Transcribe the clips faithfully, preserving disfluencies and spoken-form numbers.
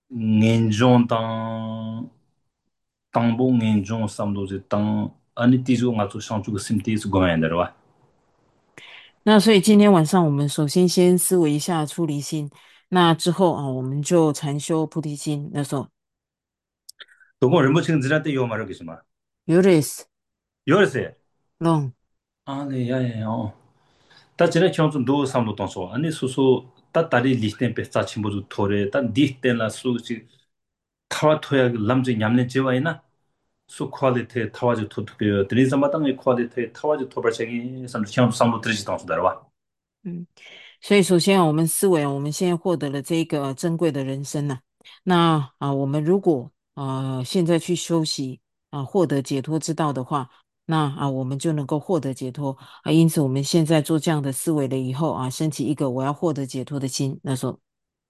严重当当不严重什么东西当，啊，你记住我做上这个身体是关键的，是吧？ 那所以今天晚上我们首先先思维一下出离心，那之后啊，我们就禅修菩提心。那时候不过人不清自然得有嘛，这个什么？ 有的是有的是， 弄， 啊，你呀呀哦，但今天讲中都什么东西啊？你说说，但大理离天别咋全部都拖的，但离天了说是，他拖呀，lâm着伢们就完呢。수 퀄리티 타와지 토트비어 드리자 마땅의 퀄리티 타와지 토벌책이 삼도 향도 삼도 드리지 당수다와 嗯。所以，首先啊，我们思维啊，我们现在获得了这个珍贵的人生呐、那啊，我们如果啊现在去休息啊，获得解脱之道的话，那啊，我们就能够获得解脱啊。因此，我们现在做这样的思维了以后啊，升起一个我要获得解脱的心。那时候，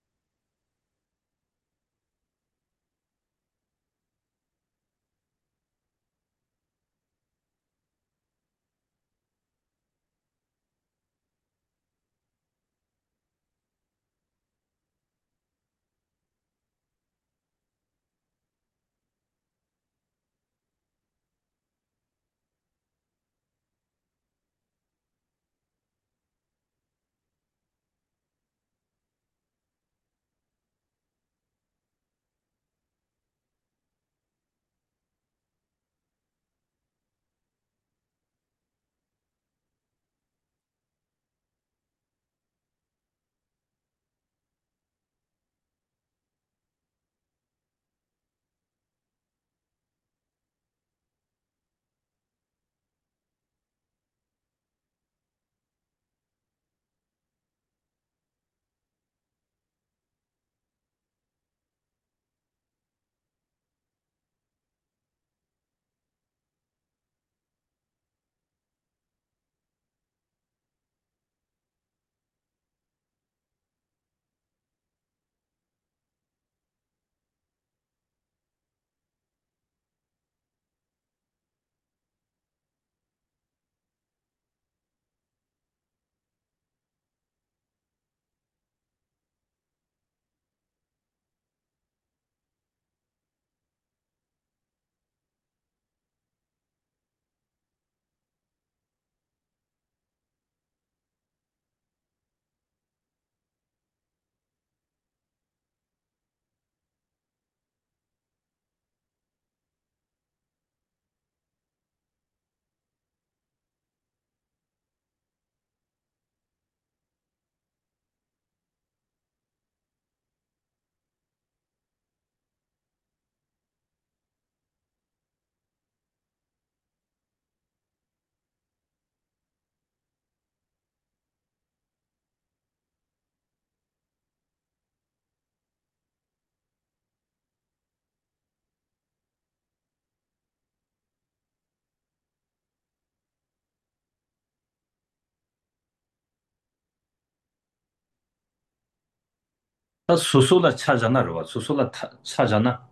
나 수소라 차잖아 로 수소라 타- 차잖아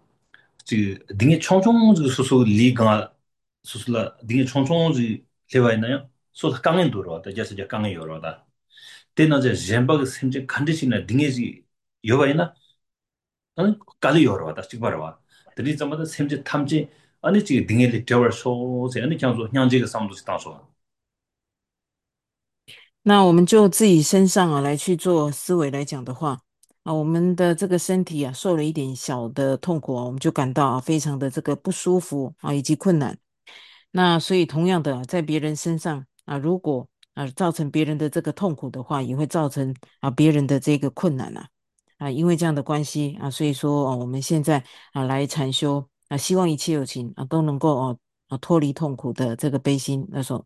지 등에 총총 그 수소 리가 수소라 등에 총총 지 레와 있나요? 소다 강엔 돌아왔다 자서 저 강에 열어다 때나 저 젬바가 심지 컨디션에 등에 지 여와 있나? 아니 깔이 열어왔다 지금 봐라 들이 좀마다 심지 탐지 아니 지 등에 리터버 소세 아니 그냥 소 향지가 상도 당소 那我们就自己身上啊来去做思维来讲的话啊，我们的这个身体啊受了一点小的痛苦啊，我们就感到啊非常的这个不舒服啊以及困难。那所以同样的，在别人身上啊，如果啊造成别人的这个痛苦的话，也会造成啊别人的这个困难啊啊，因为这样的关系啊，所以说啊，我们现在啊来禅修啊，希望一切有情啊都能够哦啊脱离痛苦的这个悲心。那时候。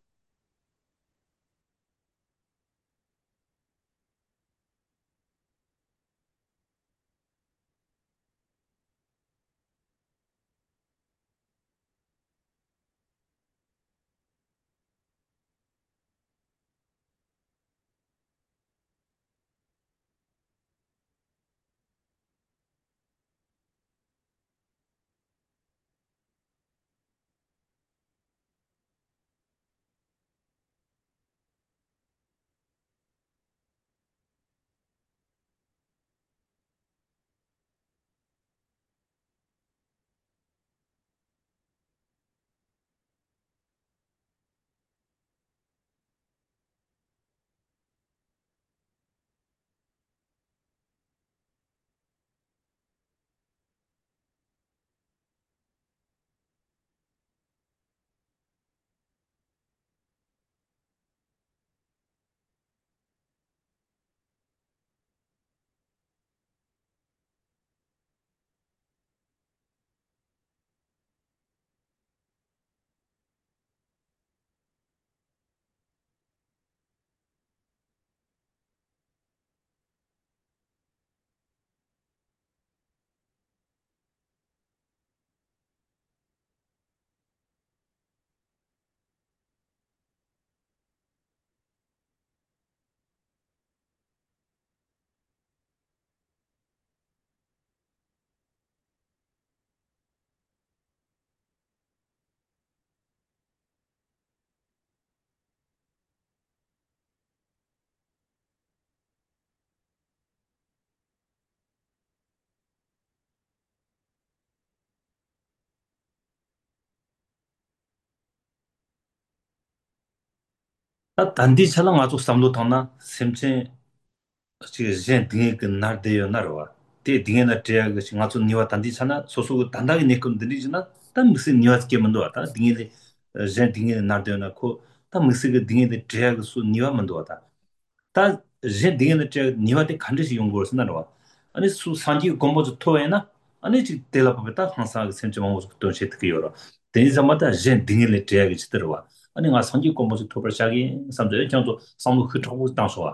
아 단디 차랑 아주 삼도 타나 샘체 지 제 등에 그 나르데요 나르와 데 등에 나 제가 그 아주 니와 단디 차나 소소 단다게 내건 들리지나 다 무슨 니와 게만도 왔다 등에 제 등에 나르데요 나코 다 무슨 그 등에 제가 수 니와 만도 왔다 다 제 등에 제 니와데 간듯이 연구를 쓴다는 아니 수 산지 공부도 토에나 아니 지 텔라포베타 항상 센트 마모스 또 셰트기 요러 데니자마다 제 등에 제가 지더와 아니 가 산지 공부도 토버샤기 삼제 장도 상도 흐트고 당소아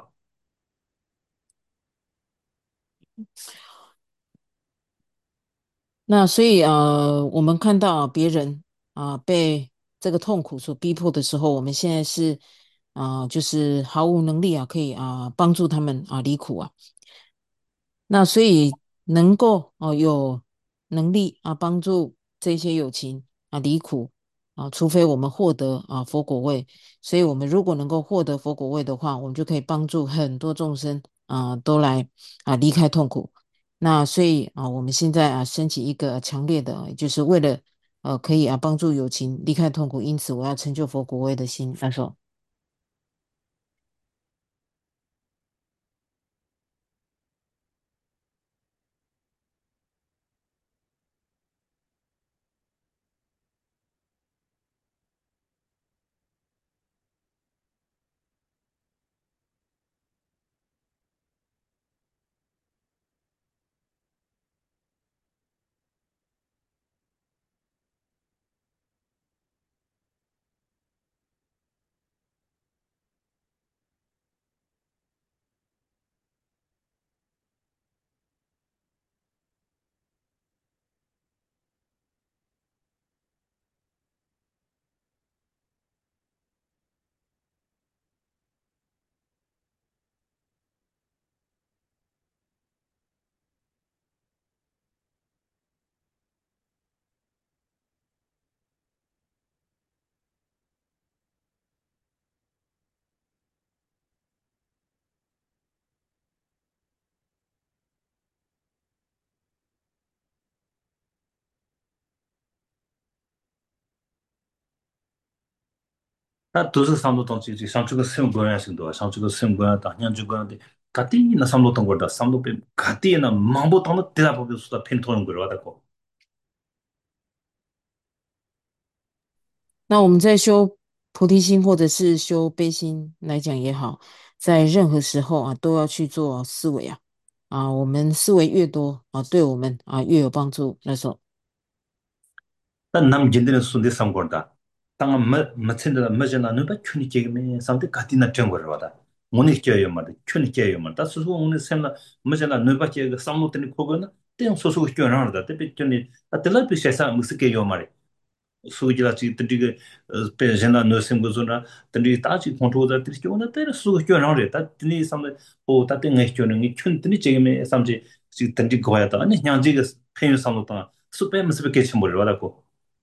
那所以呃，我们看到别人啊、被这个痛苦所逼迫的时候，我们现在是啊、就是毫无能力啊，可以啊、帮助他们啊离苦啊。那所以能够哦、有能力啊帮助这些有情啊离苦啊，除非我们获得啊佛果位。所以我们如果能够获得佛果位的话，我们就可以帮助很多众生啊都来啊离开痛苦。那所以啊，我们现在啊升起一个强烈的，就是为了呃可以啊帮助有情离开痛苦，因此我要成就佛果位的心。他说。 那都是三路东西，就像这个生活样行多，像这个生活样当年这个的，嘎地那三路通过的，三路被嘎地那忙不当的，第二步就是说偏头用过了的过。 那我们在修菩提心或者是修悲心来讲也好，在任何时候啊，都要去做思维啊啊，我们思维越多啊，对我们啊越有帮助。那时候， 但咱们今天的孙子三过的，当没没趁的没见到，你把群里这个没，上帝嘎地那真过了的，我那教育嘛的，群里教育嘛，但是说我那现在没见到，你把这个三路等你过个呢，这样说说教人的，特别叫你啊，得了别些啥，没事给要嘛的。수기라 지 드리게 페젠나 너심 고존나 드리 따지 컨트롤 드리 교나 때를 수고 교나래 다 드니 삼에 오 따때 내 교는 이 춘드니 제게 삼지 지 드리 거야다 아니 그냥 지가 페인 삼로다 수페 무슨 게 첨을 와다고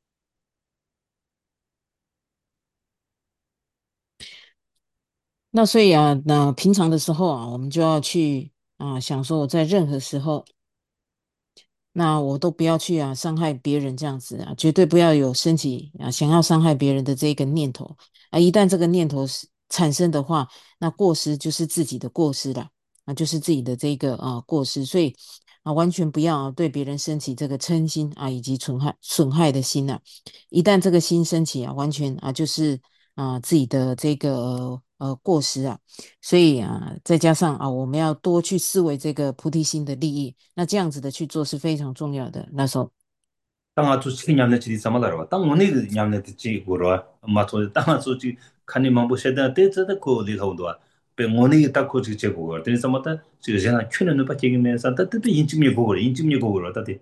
那所以啊，那平常的时候啊，我们就要去啊想说，我在任何时候。那我都不要去啊，伤害别人这样子啊，绝对不要有升起啊想要伤害别人的这个念头啊。一旦这个念头是产生的话，那过失就是自己的过失了啊，就是自己的这个啊过失，所以啊完全不要对别人升起这个嗔心啊，以及损害损害的心呐、一旦这个心升起啊，完全啊就是啊自己的这个呃呃过失啊。所以啊，再加上啊，我们要多去思维这个菩提心的利益，那这样子的去做是非常重要的。那时候， 땅 아주 치킨 냠내 지리 삼아라와 땅 오늘 냠내 지 고로와 마토 땅 아주 지 칸이 망보 쉐다 때저다 고 리하우도와 베 오늘 딱 고지 제고 되니 삼았다 지금 제가 큐는 너 밖에 면서 따뜻히 인증이 고고 인증이 고고 따뜻히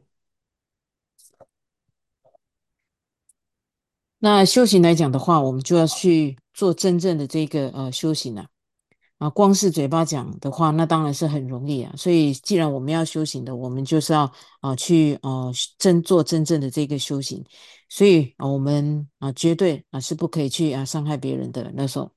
那修行来讲的话，我们就要去做真正的这个呃修行啊。啊，光是嘴巴讲的话，那当然是很容易啊。所以，既然我们要修行的，我们就是要啊去呃真做真正的这个修行。所以啊，我们啊绝对啊是不可以去啊伤害别人的。那时候。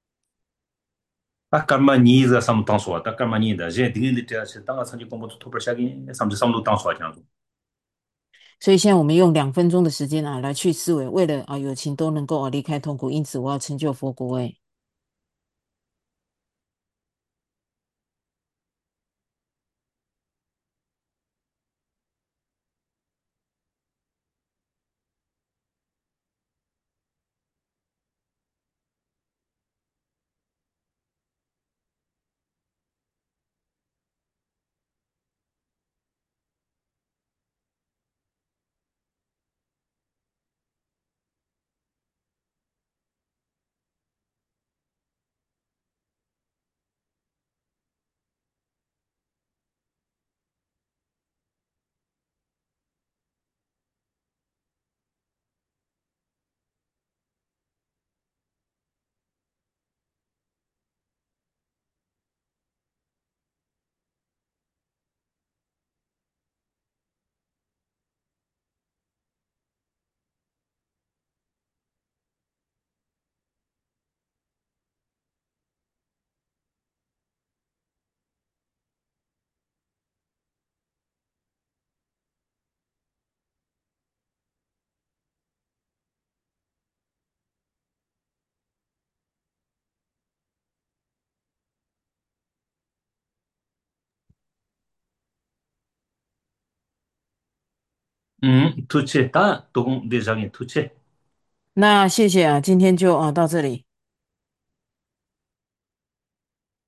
딱 깔마 니자 삼 땅소와 딱 깔마 니다 제 등에 대해 땅아 산지 공부도 토벌 시작이 삼지 삼도 땅소와 그냥 所以现在我们用两分钟的时间啊来去思维，为了啊有情都能够啊离开痛苦，因此我要成就佛果位。 음, 도체 다 도공 대장에 도체. 那谢谢啊，今天就啊到这里。